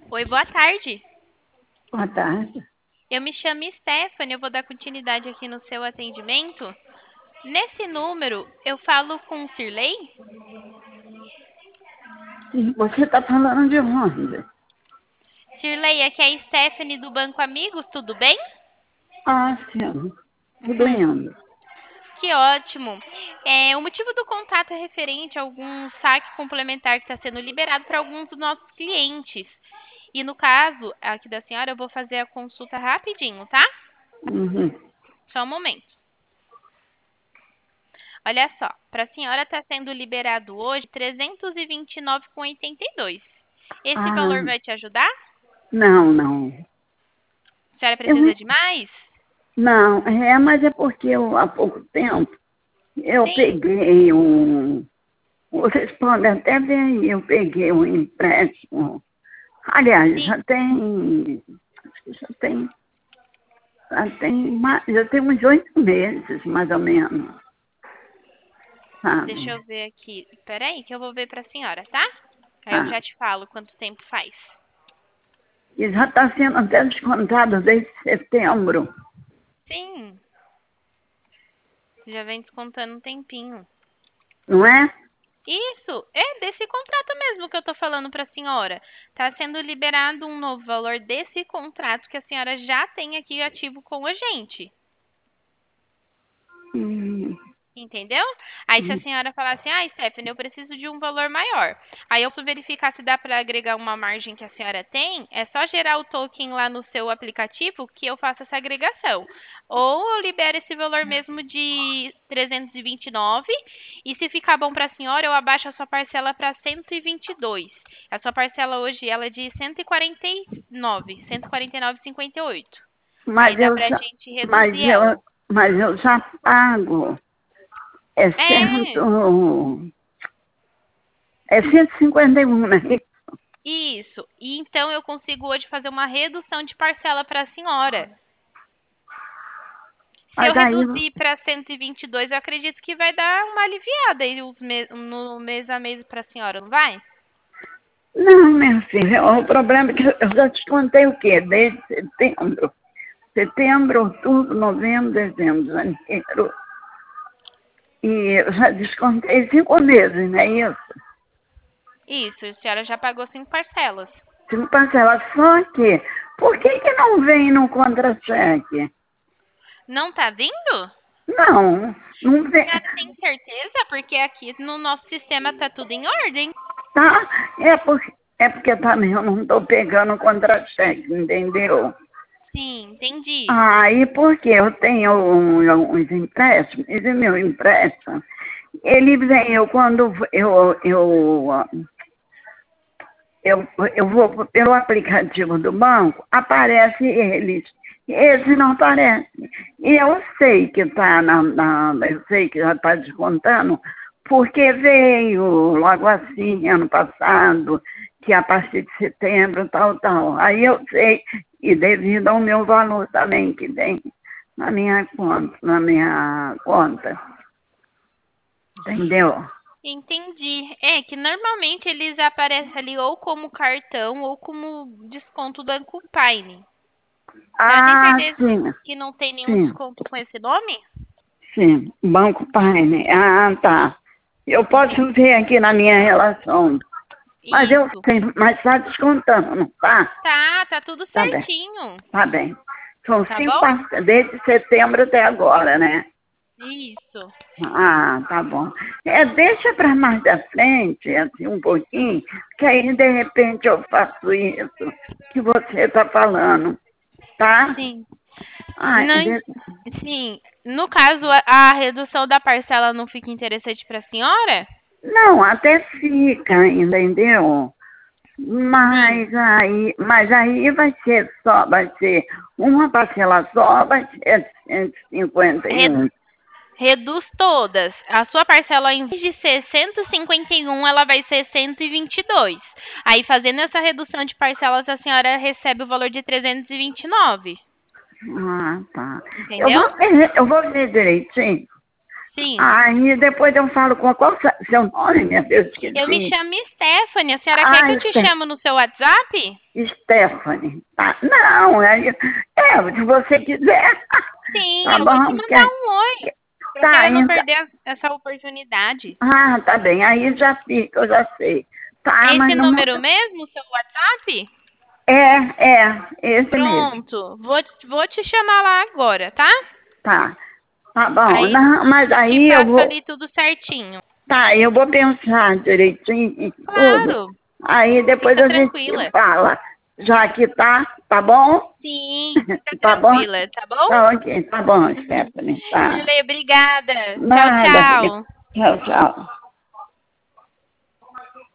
Oi, boa tarde. Boa tarde. Eu me chamo Stephanie, eu vou dar continuidade aqui no seu atendimento. Nesse número, eu falo com o Sirley? Sim, você está falando de onde? Sirley, aqui é a Stephanie do Banco Amigos, tudo bem? Ah, sim. Tudo indo. Que ótimo. O motivo do contato é referente a algum saque complementar que está sendo liberado para alguns dos nossos clientes. E no caso aqui da senhora, eu vou fazer a consulta rapidinho, tá? Uhum. Só um momento. Olha só, para a senhora está sendo liberado hoje R$ 329,82. Esse Ah, valor vai te ajudar? não. A senhora Eu, precisa de mais? não, mas é porque eu, há pouco tempo eu Sim, peguei um. Vocês podem até ver aí, eu peguei um empréstimo. Aliás, sim. acho que já tem uns 8 meses, mais ou menos, Deixa eu sabe? ver aqui. Peraí, que eu vou ver para a senhora, tá? Aí eu Ah, já te falo quanto tempo faz. e já está sendo até descontado desde setembro, Sim, já vem descontando um tempinho. não é? Isso, é desse contrato mesmo que eu tô falando para a senhora. Tá sendo liberado um novo valor desse contrato que a senhora já tem aqui ativo com a gente. Hum, Entendeu? Aí se a hum. senhora falar assim, Stephanie, eu preciso de um valor maior. Aí eu fui verificar se dá para agregar uma margem que a senhora tem, é só gerar o token lá no seu aplicativo que eu faço essa agregação. Ou eu libero esse valor mesmo de 329 e se ficar bom para a senhora, eu abaixo a sua parcela para 122. A sua parcela hoje ela é de 149,58. Aí Mas dá eu pra já, gente mas reduzir ela. eu, mas eu já pago. É É, cento, é 151, né? isso. E então eu consigo hoje fazer uma redução de parcela para a senhora. Se eu Mas aí, reduzir para 122, eu acredito que vai dar uma aliviada aí no mês a mês para a senhora, não vai? não, minha filha, o problema é que eu já descontei o quê? Desde setembro. Setembro, outubro, novembro, dezembro, janeiro. E eu já descontei 5 meses, não é isso? Isso, a senhora já pagou 5 parcelas. 5 parcelas. Só que, por que não vem no contra-cheque? Não tá vindo? Não A vem. senhora tem certeza? Porque aqui no nosso sistema tá tudo em ordem. Tá? É porque também eu não estou pegando contra-cheque, entendeu? Sim, entendi. Aí porque eu tenho uns empréstimos, esse meu empréstimo, ele vem, quando eu vou pelo aplicativo do banco, aparece eles. Esse não aparece. E eu sei que está eu sei que já está descontando, porque veio logo assim, ano passado, que a partir de setembro, tal. Aí eu sei, e devido ao meu valor também que tem na minha conta. Entendeu? Entendi. É que normalmente eles aparecem ali ou como cartão ou como desconto do Banco Paine. A senhora tem Ah, certeza sim, que não tem nenhum sim. desconto com esse nome? Sim, Banco Paine. Ah, tá. Eu posso ver aqui na minha relação. Mas eu Isso. tenho, mas está descontando, não tá? Tá tudo Tá bem, certinho. tá bem. São Tá cinco bom? parcelas, desde setembro até agora, né? Isso. Ah, tá bom. Deixa para mais da frente, assim, um pouquinho, que aí de repente eu faço isso que você está falando, tá? Sim. Ah, Não, sim. No caso, a redução da parcela não fica interessante para a senhora? não, até fica, entendeu? Sim. Mas aí vai ser uma parcela só, vai ser 151. Reduz todas. A sua parcela, em vez de ser 151, ela vai ser 122. Aí, fazendo essa redução de parcelas, a senhora recebe o valor de 329. Ah, tá. Eu Entendeu? vou ver, eu vou ver direitinho. Sim. Aí depois eu falo com qual seu nome, meu Deus, esqueci. Eu me chamo Stephanie. A senhora quer que eu te chamo no seu WhatsApp? Stephanie. Tá. Não, se você quiser. Sim, Tá eu vou te bom? mandar um oi. Pra Tá, senhora não então. perder essa oportunidade. Ah, tá bem. Aí já fica, eu já sei. Tá, Esse mas não. número mesmo, seu WhatsApp? Esse mesmo. Pronto. Vou te chamar lá agora, tá? Tá. Tá bom. Aí Não, mas te aí eu passo vou. ali tudo certinho. Tá, eu vou pensar direitinho em tudo. Claro. Aí depois Fica a gente se tranquila. fala. Já que tá bom? Sim, fica Tá bom? tranquila, tá bom? Tá ok, tá bom, Stephanie. Tá. Valeu, obrigada. Tchau, Nada, filha. tchau. Tchau, tchau.